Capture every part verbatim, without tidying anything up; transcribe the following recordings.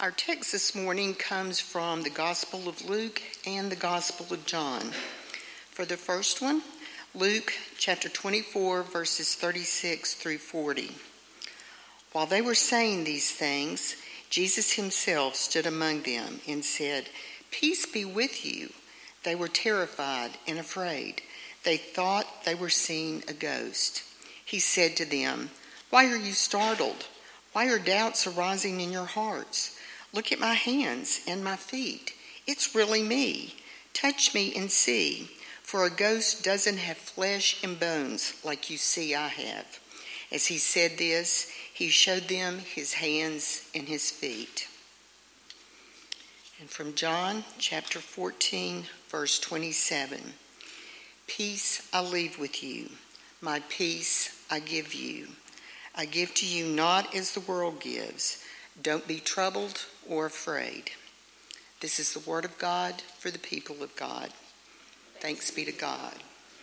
Our text this morning comes from the Gospel of Luke and the Gospel of John. For the first one, Luke chapter twenty-four, verses thirty-six through forty. While they were saying these things, Jesus himself stood among them and said, "Peace be with you." They were terrified and afraid. They thought they were seeing a ghost. He said to them, "Why are you startled? Why are doubts arising in your hearts? Look at my hands and my feet. It's really me. Touch me and see, for a ghost doesn't have flesh and bones like you see I have." As he said this, he showed them his hands and his feet. And from John chapter fourteen, verse twenty-seven, "Peace I leave with you, my peace I give you. I give to you not as the world gives. Don't be troubled or afraid." This is the word of God for the people of God. Thanks be to God.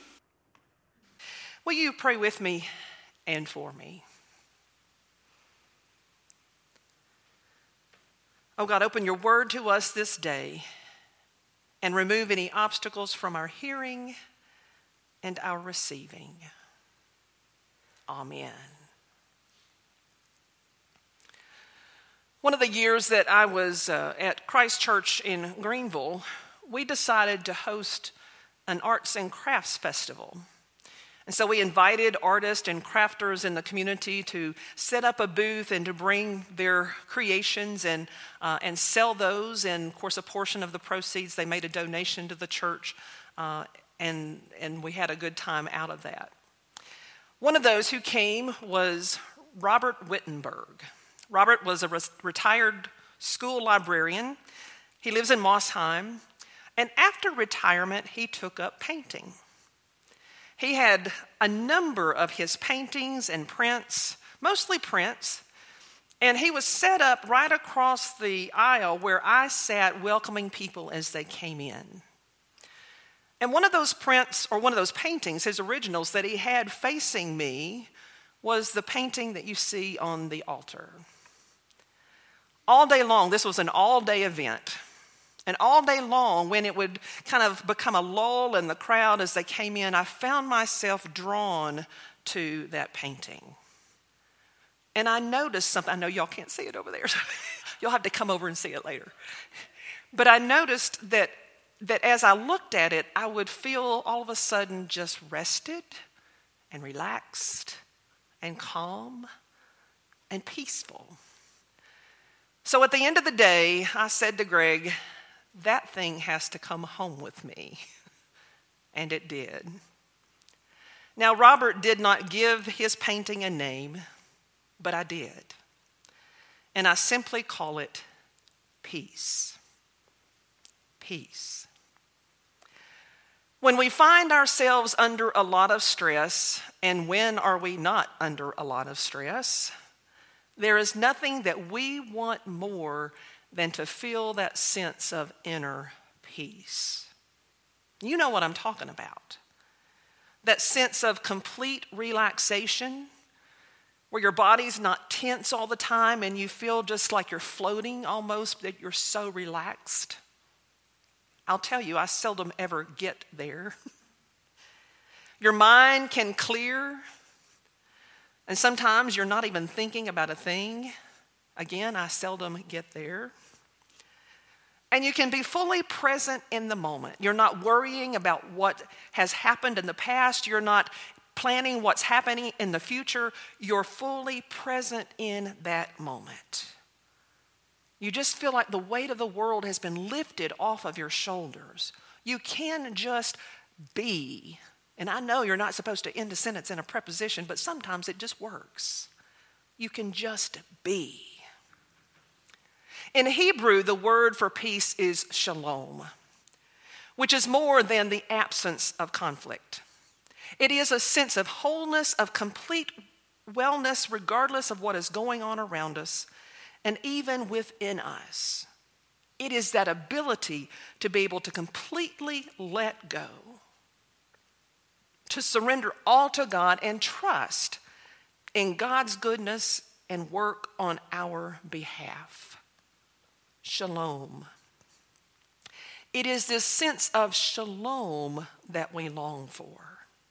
Will you pray with me and for me? Oh God, open your word to us this day and remove any obstacles from our hearing and our receiving. Amen. One of the years that I was uh, at Christ Church in Greenville, we decided to host an arts and crafts festival. And so we invited artists and crafters in the community to set up a booth and to bring their creations and uh, and sell those. And of course, a portion of the proceeds, they made a donation to the church, uh, and and we had a good time out of that. One of those who came was Robert Wittenberg. Robert was a re- retired school librarian. He lives in Mossheim. And after retirement, he took up painting. He had a number of his paintings and prints, mostly prints, and he was set up right across the aisle where I sat welcoming people as they came in. And one of those prints, or one of those paintings, his originals that he had facing me, was the painting that you see on the altar. All day long, this was an all-day event. And all day long, when it would kind of become a lull in the crowd as they came in, I found myself drawn to that painting. And I noticed something. I know y'all can't see it over there, so you'll have to come over and see it later. But I noticed that, that as I looked at it, I would feel all of a sudden just rested and relaxed and calm and peaceful. So at the end of the day, I said to Greg, that thing has to come home with me. And it did. Now, Robert did not give his painting a name, but I did. And I simply call it peace. Peace. When we find ourselves under a lot of stress, and when are we not under a lot of stress, there is nothing that we want more than to feel that sense of inner peace. You know what I'm talking about. That sense of complete relaxation, where your body's not tense all the time and you feel just like you're floating almost, that you're so relaxed. I'll tell you, I seldom ever get there. Your mind can clear, and sometimes you're not even thinking about a thing. Again, I seldom get there. And you can be fully present in the moment. You're not worrying about what has happened in the past. You're not planning what's happening in the future. You're fully present in that moment. You just feel like the weight of the world has been lifted off of your shoulders. You can just be. And I know you're not supposed to end a sentence in a preposition, but sometimes it just works. You can just be. In Hebrew, the word for peace is shalom, which is more than the absence of conflict. It is a sense of wholeness, of complete wellness, regardless of what is going on around us and even within us. It is that ability to be able to completely let go, to surrender all to God and trust in God's goodness and work on our behalf. shalom. It is this sense of shalom that we long for.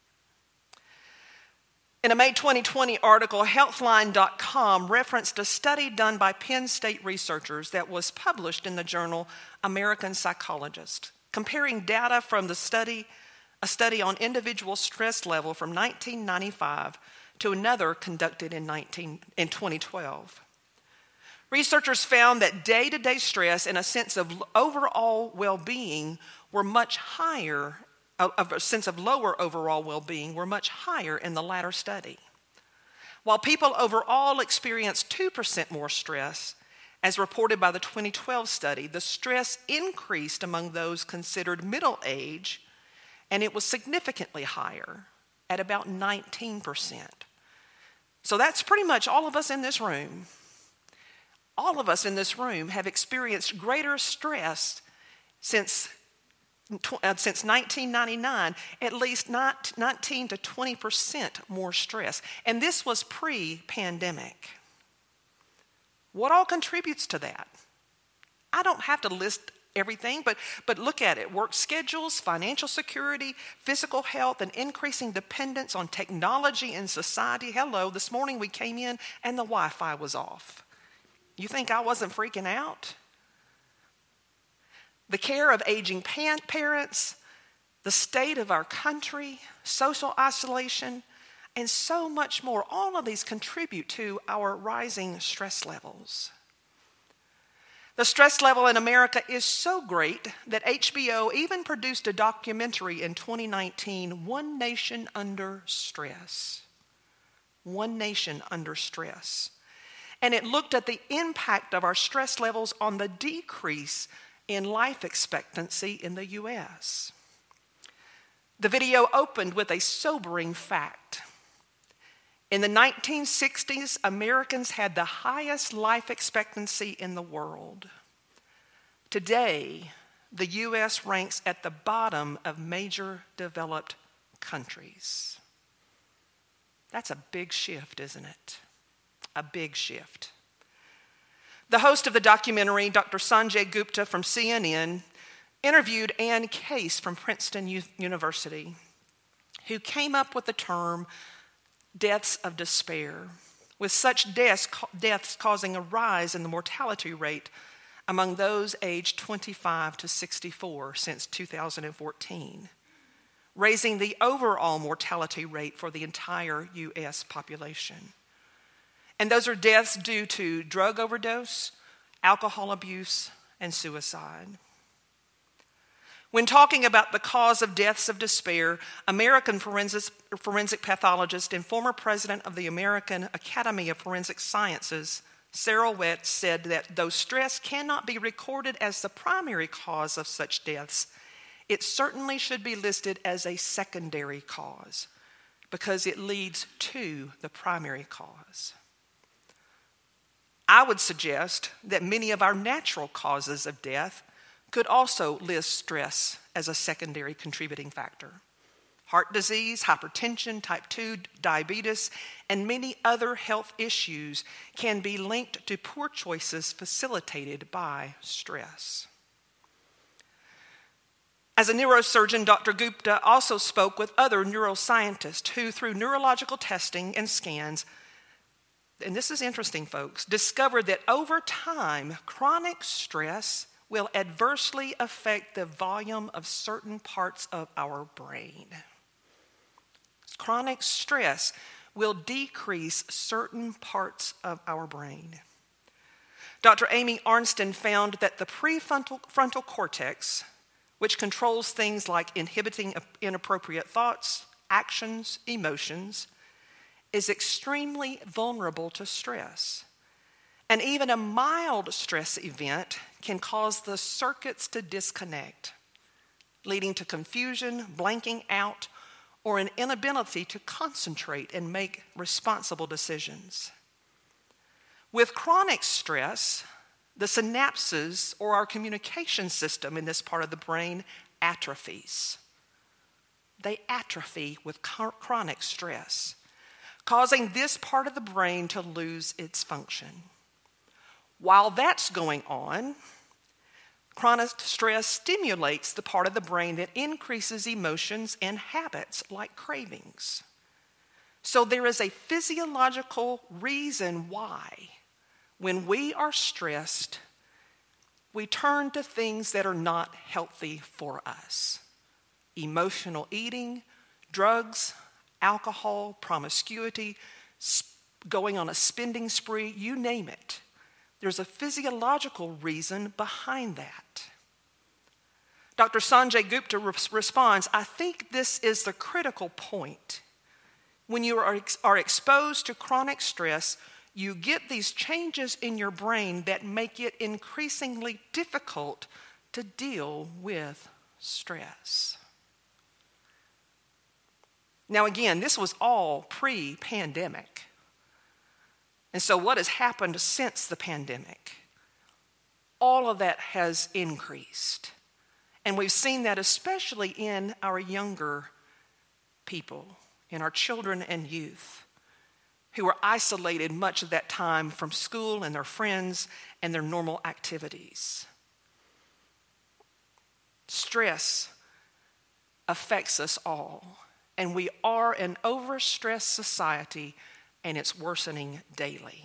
In a May twenty twenty article, Healthline dot com referenced a study done by Penn State researchers that was published in the journal American Psychologist, comparing data from the study, a study on individual stress level from nineteen ninety-five to another conducted in, nineteen, in twenty twelve. Researchers found that day-to-day stress and a sense of overall well-being were much higher Of a sense of lower overall well-being were much higher in the latter study. While people overall experienced two percent more stress, as reported by the twenty twelve study, the stress increased among those considered middle age, and it was significantly higher at about nineteen percent. So that's pretty much all of us in this room. All of us in this room have experienced greater stress since Since nineteen ninety-nine, at least nineteen to twenty percent more stress. And this was pre-pandemic. What all contributes to that? I don't have to list everything, but, but look at it. Work schedules, financial security, physical health, and increasing dependence on technology in society. Hello, this morning we came in and the Wi-Fi was off. You think I wasn't freaking out? The care of aging parents, the state of our country, social isolation, and so much more. All of these contribute to our rising stress levels. The stress level in America is so great that H B O even produced a documentary in twenty nineteen, One Nation Under Stress. One Nation Under Stress. And it looked at the impact of our stress levels on the decrease in life expectancy in the U S. The video opened with a sobering fact. In the nineteen sixties, Americans had the highest life expectancy in the world. Today, the U S ranks at the bottom of major developed countries. That's a big shift, isn't it? A big shift. The host of the documentary, Doctor Sanjay Gupta from C N N, interviewed Ann Case from Princeton University, who came up with the term deaths of despair, with such deaths, deaths causing a rise in the mortality rate among those aged twenty-five to sixty-four since two thousand fourteen, raising the overall mortality rate for the entire U S population. And those are deaths due to drug overdose, alcohol abuse, and suicide. When talking about the cause of deaths of despair, American forensic, forensic pathologist and former president of the American Academy of Forensic Sciences, Cyril Wetz, said that though stress cannot be recorded as the primary cause of such deaths, it certainly should be listed as a secondary cause because it leads to the primary cause. I would suggest that many of our natural causes of death could also list stress as a secondary contributing factor. Heart disease, hypertension, type two diabetes, and many other health issues can be linked to poor choices facilitated by stress. As a neurosurgeon, Doctor Gupta also spoke with other neuroscientists who, through neurological testing and scans, and this is interesting, folks, discovered that over time, chronic stress will adversely affect the volume of certain parts of our brain. Chronic stress will decrease certain parts of our brain. Doctor Amy Arnsten found that the prefrontal frontal cortex, which controls things like inhibiting inappropriate thoughts, actions, emotions, is extremely vulnerable to stress. And even a mild stress event can cause the circuits to disconnect, leading to confusion, blanking out, or an inability to concentrate and make responsible decisions. With chronic stress, the synapses, or our communication system in this part of the brain, atrophies. They atrophy with chronic stress, causing this part of the brain to lose its function. While that's going on, Chronic stress stimulates the part of the brain that increases emotions and habits like cravings. So there is a physiological reason why, when we are stressed, we turn to things that are not healthy for us. Emotional eating, drugs, alcohol, promiscuity, going on a spending spree, you name it. There's a physiological reason behind that. Doctor Sanjay Gupta re- responds, I think this is the critical point. When you are, ex- are exposed to chronic stress, you get these changes in your brain that make it increasingly difficult to deal with stress. Now again, this was all pre-pandemic. And so what has happened since the pandemic? All of that has increased. And we've seen that especially in our younger people, in our children and youth, who were isolated much of that time from school and their friends and their normal activities. Stress affects us all, and we are an overstressed society, and it's worsening daily.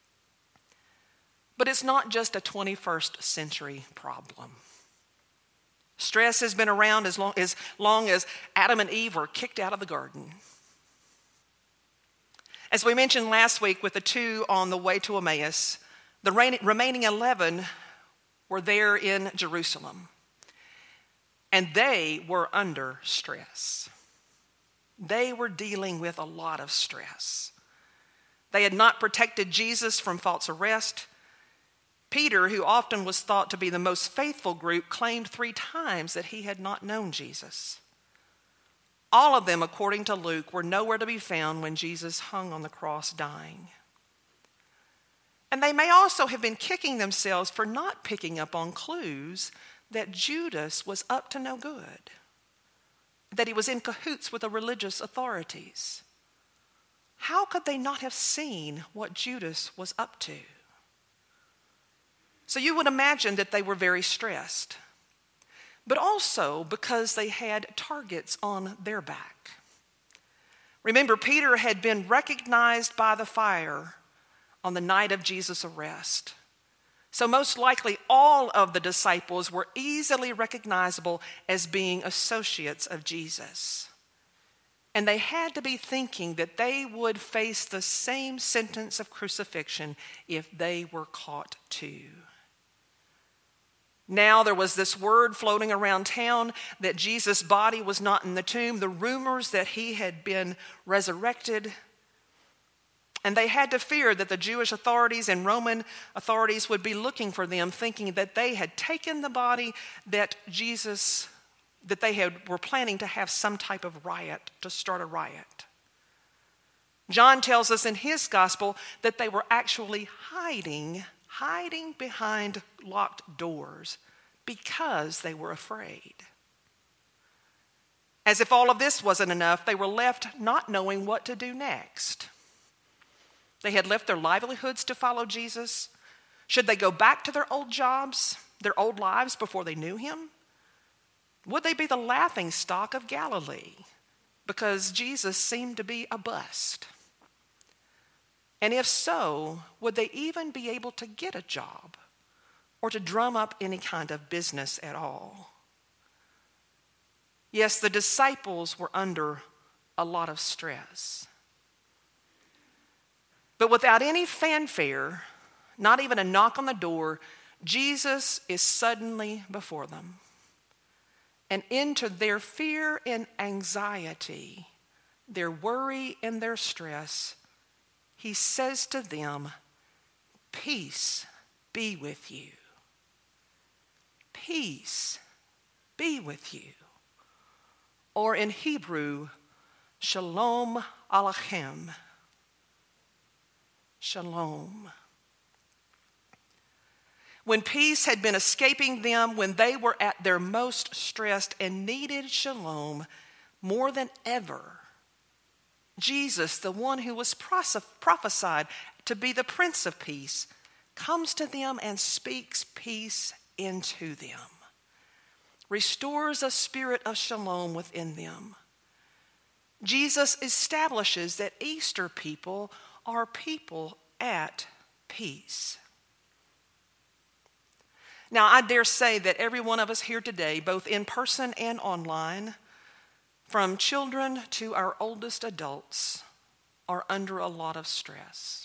But it's not just a twenty-first century problem. Stress has been around as long, as long as Adam and Eve were kicked out of the garden. As we mentioned last week with the two on the way to Emmaus, the remaining eleven were there in Jerusalem, and they were under stress. They were dealing with a lot of stress. They had not protected Jesus from false arrest. Peter, who often was thought to be the most faithful group, claimed three times that he had not known Jesus. All of them, according to Luke, were nowhere to be found when Jesus hung on the cross dying. And they may also have been kicking themselves for not picking up on clues that Judas was up to no good, that he was in cahoots with the religious authorities. How could they not have seen what Judas was up to? So you would imagine that they were very stressed, but also because they had targets on their back. Remember, Peter had been recognized by the fire on the night of Jesus' arrest. So most likely all of the disciples were easily recognizable as being associates of Jesus. And they had to be thinking that they would face the same sentence of crucifixion if they were caught too. Now there was this word floating around town that Jesus' body was not in the tomb, the rumors that he had been resurrected. And they had to fear that the Jewish authorities and Roman authorities would be looking for them, thinking that they had taken the body, that Jesus, that they had, were planning to have some type of riot, to start a riot. John tells us in his gospel that they were actually hiding, hiding behind locked doors because they were afraid. As if all of this wasn't enough, they were left not knowing what to do next. They had left their livelihoods to follow Jesus. Should they go back to their old jobs, their old lives before they knew him? Would they be the laughing stock of Galilee because Jesus seemed to be a bust? And if so, would they even be able to get a job or to drum up any kind of business at all? Yes, the disciples were under a lot of stress. But without any fanfare, not even a knock on the door, Jesus is suddenly before them. And into their fear and anxiety, their worry and their stress, he says to them, "Peace be with you. Peace be with you." Or in Hebrew, Shalom Aleichem. Shalom. When peace had been escaping them, when they were at their most stressed and needed shalom more than ever, Jesus, the one who was prophesied to be the Prince of Peace, comes to them and speaks peace into them, restores a spirit of shalom within them. Jesus establishes that Easter people are people at peace. Now, I dare say that every one of us here today, both in person and online, from children to our oldest adults, are under a lot of stress.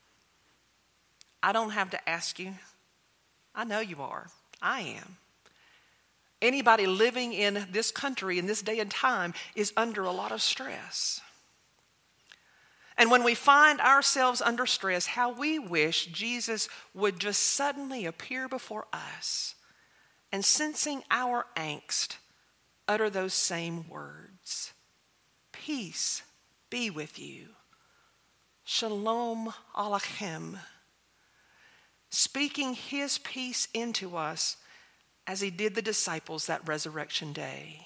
I don't have to ask you. I know you are. I am. Anybody living in this country in this day and time is under a lot of stress. And when we find ourselves under stress, how we wish Jesus would just suddenly appear before us and, sensing our angst, utter those same words. Peace be with you. Shalom Aleichem. Speaking his peace into us as he did the disciples that resurrection day.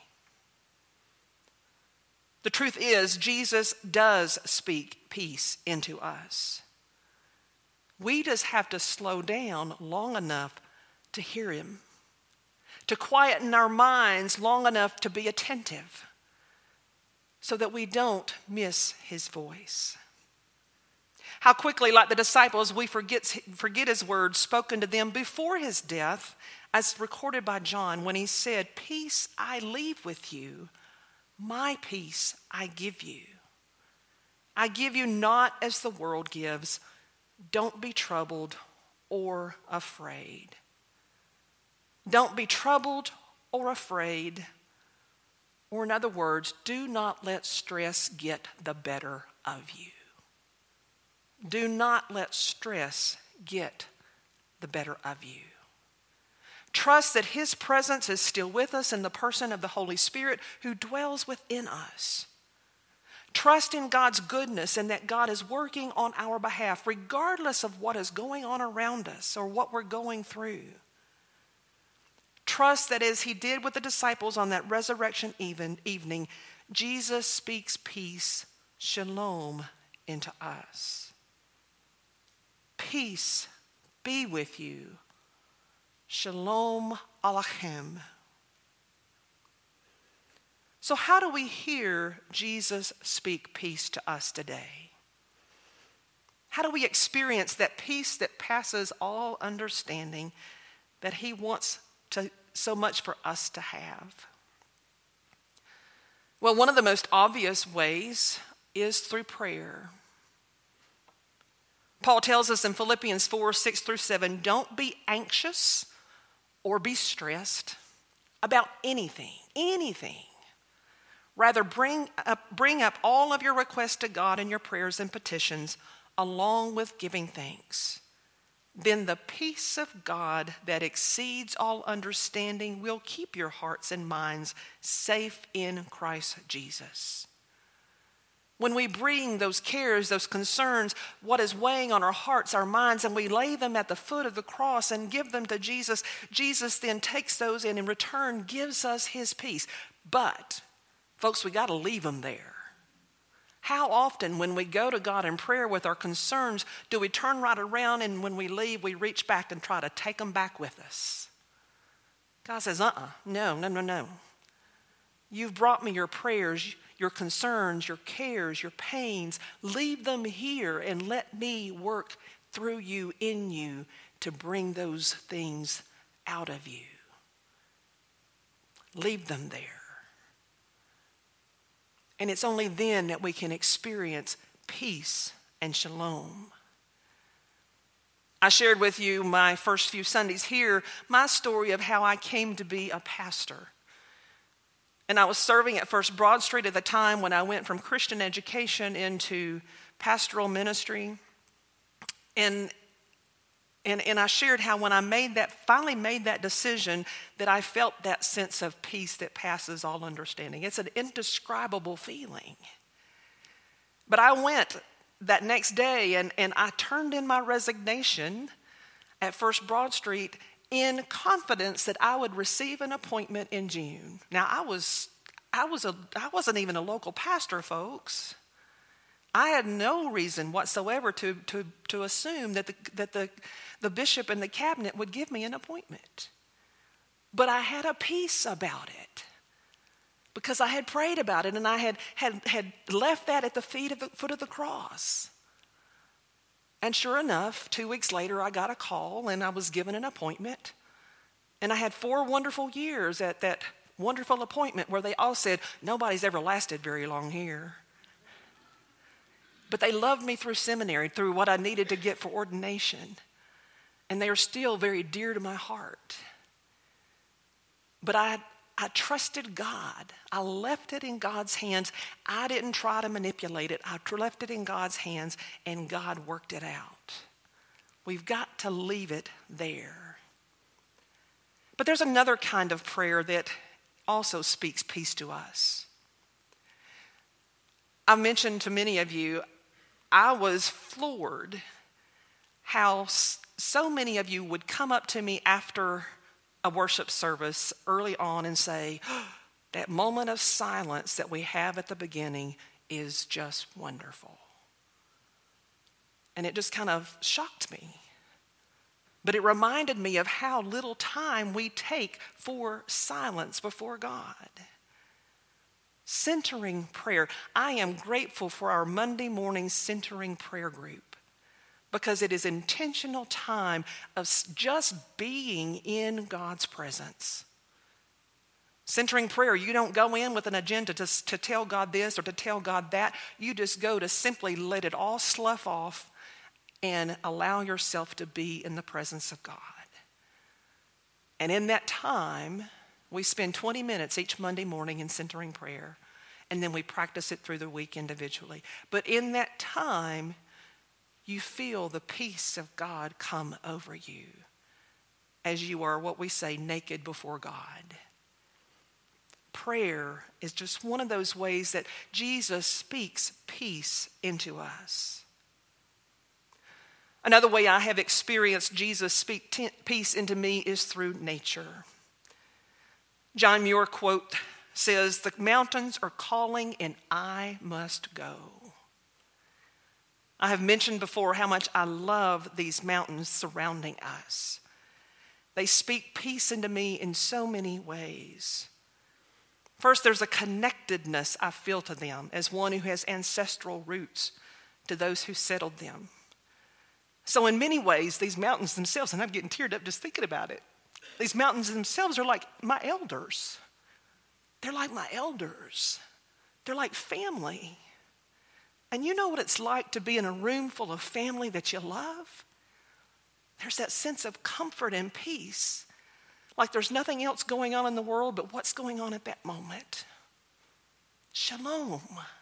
The truth is, Jesus does speak peace into us. We just have to slow down long enough to hear him, to quieten our minds long enough to be attentive so that we don't miss his voice. How quickly, like the disciples, we forget, forget his words spoken to them before his death, as recorded by John when he said, "Peace I leave with you, my peace I give you. I give you not as the world gives. Don't be troubled or afraid." Don't be troubled or afraid. Or in other words, do not let stress get the better of you. Do not let stress get the better of you. Trust that his presence is still with us in the person of the Holy Spirit who dwells within us. Trust in God's goodness and that God is working on our behalf regardless of what is going on around us or what we're going through. Trust that as he did with the disciples on that resurrection even, evening, Jesus speaks peace, shalom, into us. Peace be with you. Shalom Aleichem. So how do we hear Jesus speak peace to us today? How do we experience that peace that passes all understanding that he wants to so much for us to have? Well, one of the most obvious ways is through prayer. Paul tells us in Philippians four, six through seven, don't be anxious or be stressed about anything, anything. Rather, bring up, bring up all of your requests to God in your prayers and petitions, along with giving thanks. Then the peace of God that exceeds all understanding will keep your hearts and minds safe in Christ Jesus. When we bring those cares, those concerns, what is weighing on our hearts, our minds, and we lay them at the foot of the cross and give them to Jesus, Jesus then takes those and in return gives us his peace. But, folks, we got to leave them there. How often when we go to God in prayer with our concerns, do we turn right around and when we leave, we reach back and try to take them back with us? God says, uh-uh, no, no, no, no. You've brought me your prayers, your concerns, your cares, your pains. Leave them here and let me work through you, in you, to bring those things out of you. Leave them there. And it's only then that we can experience peace and shalom. I shared with you my first few Sundays here my story of how I came to be a pastor. And I was serving at First Broad Street at the time when I went from Christian education into pastoral ministry. And, and, and I shared how when I made that, finally made that decision, that I felt that sense of peace that passes all understanding. It's an indescribable feeling. But I went that next day and, and I turned in my resignation at First Broad Street in confidence that I would receive an appointment in June. Now, I was, I was a, I wasn't even a local pastor, folks. I had no reason whatsoever to, to, to assume that, the, that the, the bishop and the cabinet would give me an appointment. But I had a peace about it because I had prayed about it and I had, had, had left that at the feet of the foot of the cross. And sure enough, two weeks later, I got a call and I was given an appointment. And I had four wonderful years at that wonderful appointment where they all said, nobody's ever lasted very long here. But they loved me through seminary, through what I needed to get for ordination. And they are still very dear to my heart. But I, I trusted God. I left it in God's hands. I didn't try to manipulate it. I left it in God's hands, and God worked it out. We've got to leave it there. But there's another kind of prayer that also speaks peace to us. I mentioned to many of you, I was floored how so many of you would come up to me after a worship service early on and say, oh, that moment of silence that we have at the beginning is just wonderful. And it just kind of shocked me. But it reminded me of how little time we take for silence before God. Centering prayer. I am grateful for our Monday morning centering prayer group because it is intentional time of just being in God's presence. Centering prayer, you don't go in with an agenda to, to tell God this or to tell God that. You just go to simply let it all slough off and allow yourself to be in the presence of God. And in that time, we spend twenty minutes each Monday morning in centering prayer, and then we practice it through the week individually. But in that time, you feel the peace of God come over you as you are what we say naked before God. Prayer is just one of those ways that Jesus speaks peace into us. Another way I have experienced Jesus speak t- peace into me is through nature. John Muir quote says, "The mountains are calling and I must go." I have mentioned before how much I love these mountains surrounding us. They speak peace into me in so many ways. First, there's a connectedness I feel to them as one who has ancestral roots to those who settled them. So in many ways, these mountains themselves, and I'm getting teared up just thinking about it, these mountains themselves are like my elders. They're like my elders. They're like family. And you know what it's like to be in a room full of family that you love? There's that sense of comfort and peace. Like there's nothing else going on in the world but what's going on at that moment. Shalom.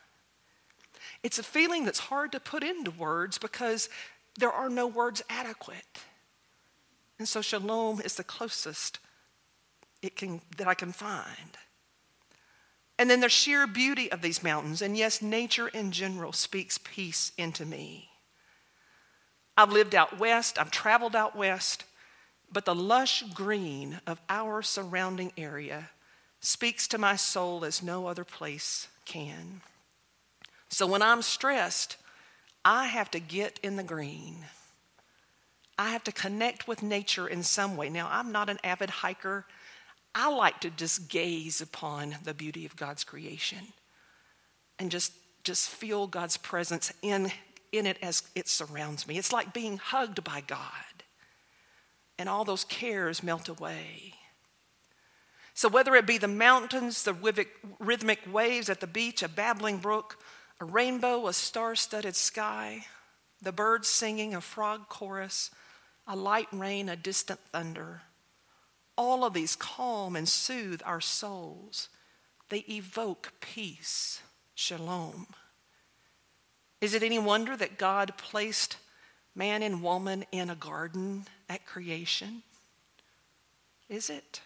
It's a feeling that's hard to put into words because there are no words adequate. And so shalom is the closest it can that I can find. And then the sheer beauty of these mountains, and yes, nature in general speaks peace into me. I've lived out west, I've traveled out west, but the lush green of our surrounding area speaks to my soul as no other place can. So when I'm stressed, I have to get in the green. I have to connect with nature in some way. Now, I'm not an avid hiker. I like to just gaze upon the beauty of God's creation and just, just feel God's presence in, in it as it surrounds me. It's like being hugged by God, and all those cares melt away. So whether it be the mountains, the rhythmic waves at the beach, a babbling brook, a rainbow, a star-studded sky, the birds singing, a frog chorus, a light rain, a distant thunder, all of these calm and soothe our souls. They evoke peace, shalom. Is it any wonder that God placed man and woman in a garden at creation? Is it?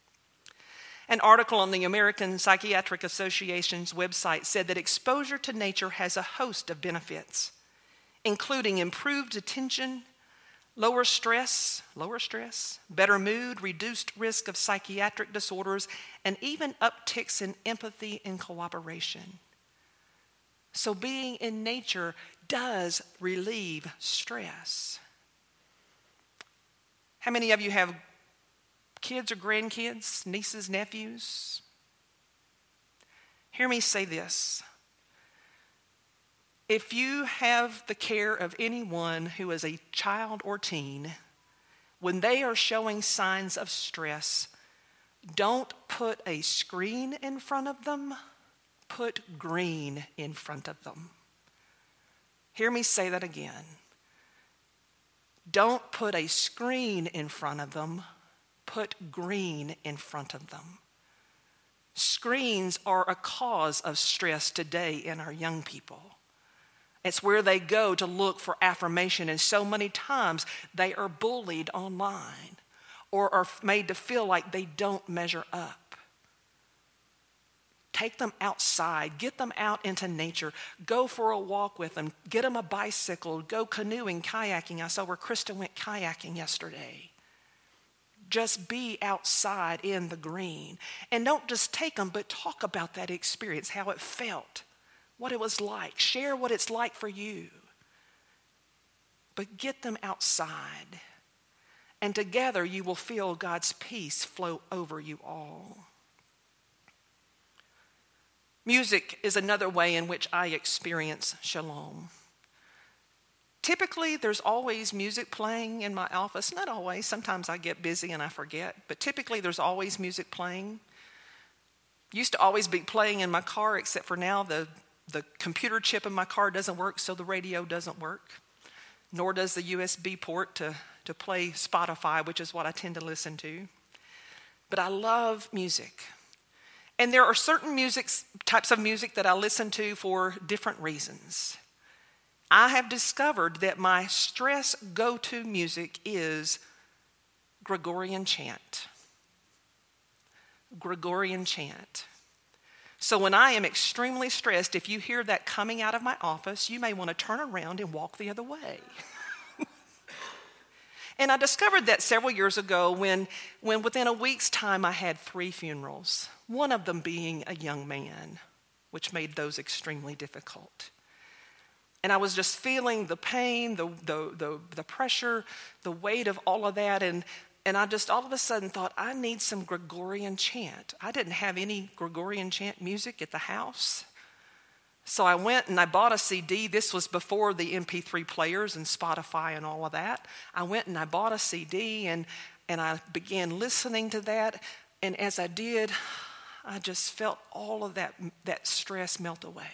An article on the American Psychiatric Association's website said that exposure to nature has a host of benefits, including improved attention, lower stress, lower stress, better mood, reduced risk of psychiatric disorders, and even upticks in empathy and cooperation. So being in nature does relieve stress. How many of you have kids or grandkids, nieces, nephews. Hear me say this. If you have the care of anyone who is a child or teen, when they are showing signs of stress, don't put a screen in front of them, put green in front of them. Hear me say that again. Don't put a screen in front of them, put green in front of them. Screens are a cause of stress today in our young people. It's where they go to look for affirmation, and so many times they are bullied online or are made to feel like they don't measure up. Take them outside, get them out into nature, go for a walk with them, get them a bicycle, go canoeing, kayaking. I saw where Krista went kayaking yesterday. Just be outside in the green. And don't just take them, but talk about that experience, how it felt, what it was like. Share what it's like for you. But get them outside. And together you will feel God's peace flow over you all. Music is another way in which I experience shalom. Typically, there's always music playing in my office. Not always. Sometimes I get busy and I forget. But typically, there's always music playing. Used to always be playing in my car, except for now the, the computer chip in my car doesn't work, so the radio doesn't work. Nor does the U S B port to, to play Spotify, which is what I tend to listen to. But I love music. And there are certain music, types of music that I listen to for different reasons. I have discovered that my stress go-to music is Gregorian chant. Gregorian chant. So when I am extremely stressed, if you hear that coming out of my office, you may want to turn around and walk the other way. And I discovered that several years ago when, when within a week's time I had three funerals, one of them being a young man, which made those extremely difficult. And I was just feeling the pain, the the the, the pressure, the weight of all of that, and, and I just all of a sudden thought, I need some Gregorian chant. I didn't have any Gregorian chant music at the house. So I went and I bought a C D. This was before the M P three players and Spotify and all of that. I went and I bought a C D and, and I began listening to that. And as I did, I just felt all of that, that stress melt away.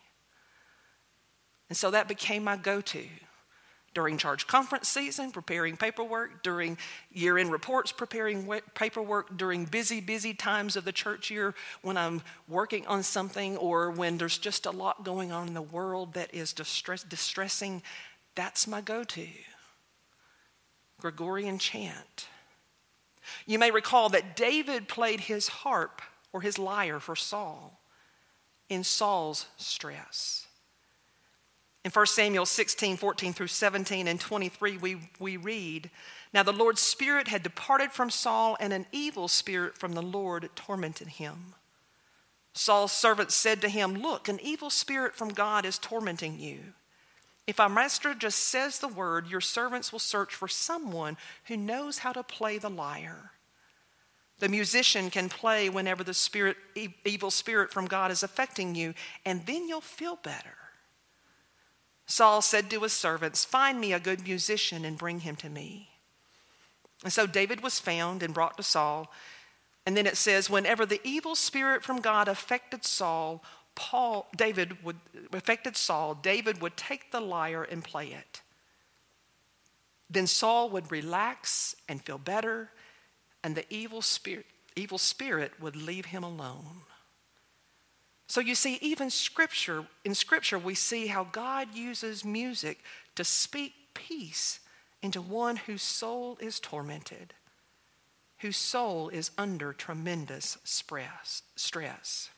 And so that became my go-to. During charge conference season, preparing paperwork, during year-end reports, preparing paperwork, during busy, busy times of the church year when I'm working on something or when there's just a lot going on in the world that is distress, distressing, that's my go-to. Gregorian chant. You may recall that David played his harp or his lyre for Saul in Saul's stress. In First Samuel sixteen, fourteen through seventeen and twenty-three, we, we read, "Now the Lord's spirit had departed from Saul, and an evil spirit from the Lord tormented him. Saul's servants said to him, 'Look, an evil spirit from God is tormenting you. If our master just says the word, your servants will search for someone who knows how to play the lyre. The musician can play whenever the spirit, evil spirit from God is affecting you, and then you'll feel better.' Saul said to his servants, 'Find me a good musician and bring him to me.' And so David was found and brought to Saul. And then it says, whenever the evil spirit from God affected Saul, Paul, David would affected Saul, David would take the lyre and play it. Then Saul would relax and feel better, and the evil spirit, evil spirit would leave him alone." So you see, even scripture, in Scripture, we see how God uses music to speak peace into one whose soul is tormented, whose soul is under tremendous stress.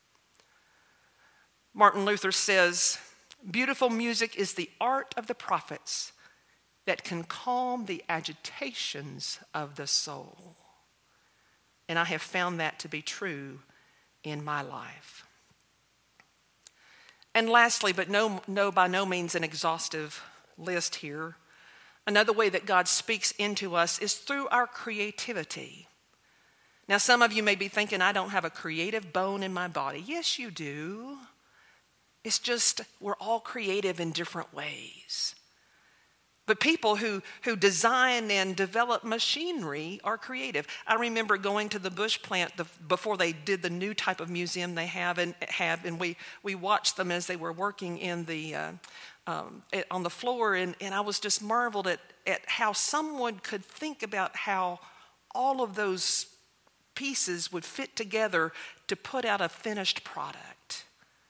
Martin Luther says, "Beautiful music is the art of the prophets that can calm the agitations of the soul." And I have found that to be true in my life. And lastly, but no, no, by no means an exhaustive list here, another way that God speaks into us is through our creativity. Now, some of you may be thinking, I don't have a creative bone in my body. Yes, you do. It's just we're all creative in different ways. But people who, who design and develop machinery are creative. I remember going to the Bush plant the, before they did the new type of museum they have, and have, and we, we watched them as they were working in the uh, um, on the floor, and, and I was just marveled at, at how someone could think about how all of those pieces would fit together to put out a finished product.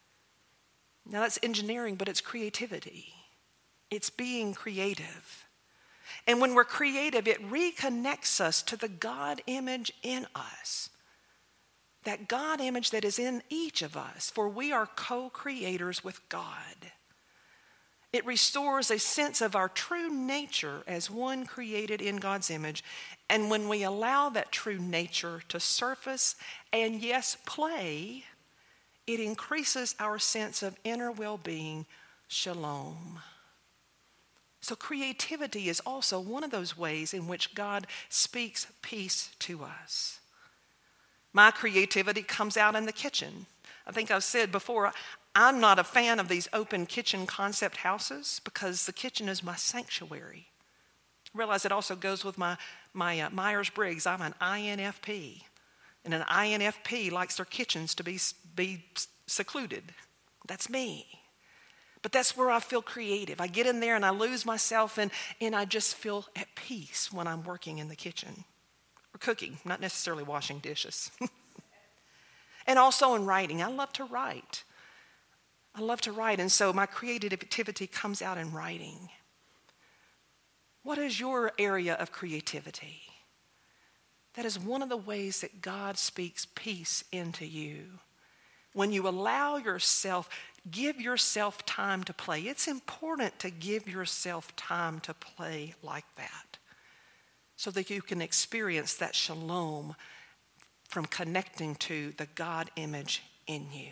Now that's engineering, but it's creativity. It's being creative. And when we're creative, it reconnects us to the God image in us. That God image that is in each of us, for we are co-creators with God. It restores a sense of our true nature as one created in God's image. And when we allow that true nature to surface and, yes, play, it increases our sense of inner well-being, shalom. So creativity is also one of those ways in which God speaks peace to us. My creativity comes out in the kitchen. I think I've said before, I'm not a fan of these open kitchen concept houses because the kitchen is my sanctuary. I realize it also goes with my, my uh, Myers-Briggs. I'm an I N F P. And an I N F P likes their kitchens to be, be secluded. That's me. But that's where I feel creative. I get in there and I lose myself, and, and I just feel at peace when I'm working in the kitchen or cooking, not necessarily washing dishes. And also in writing. I love to write. I love to write, and so my creativity comes out in writing. What is your area of creativity? That is one of the ways that God speaks peace into you. When you allow yourself, give yourself time to play. It's important to give yourself time to play like that so that you can experience that shalom from connecting to the God image in you.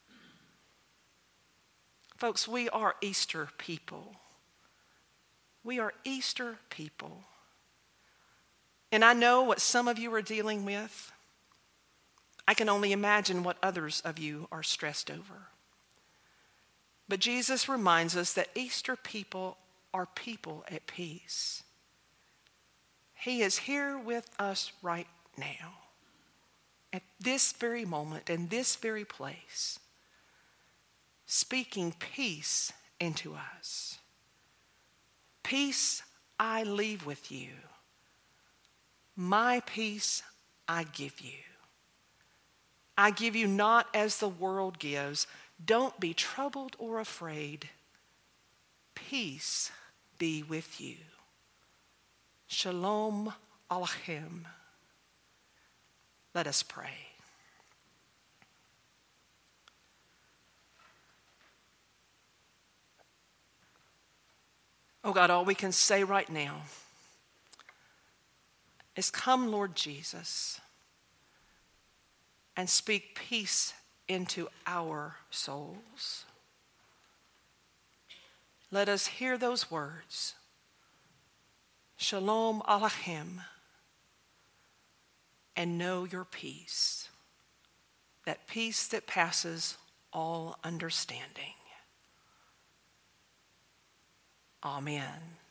Folks, we are Easter people. We are Easter people. And I know what some of you are dealing with. I can only imagine what others of you are stressed over. But Jesus reminds us that Easter people are people at peace. He is here with us right now, at this very moment, in this very place, speaking peace into us. Peace I leave with you. My peace I give you. I give you not as the world gives. Don't be troubled or afraid. Peace be with you. Shalom Aleichem. Let us pray. Oh God, all we can say right now is, come, Lord Jesus, and speak peace into our souls. Let us hear those words. Shalom Aleichem, and know your peace, that peace that passes all understanding. Amen.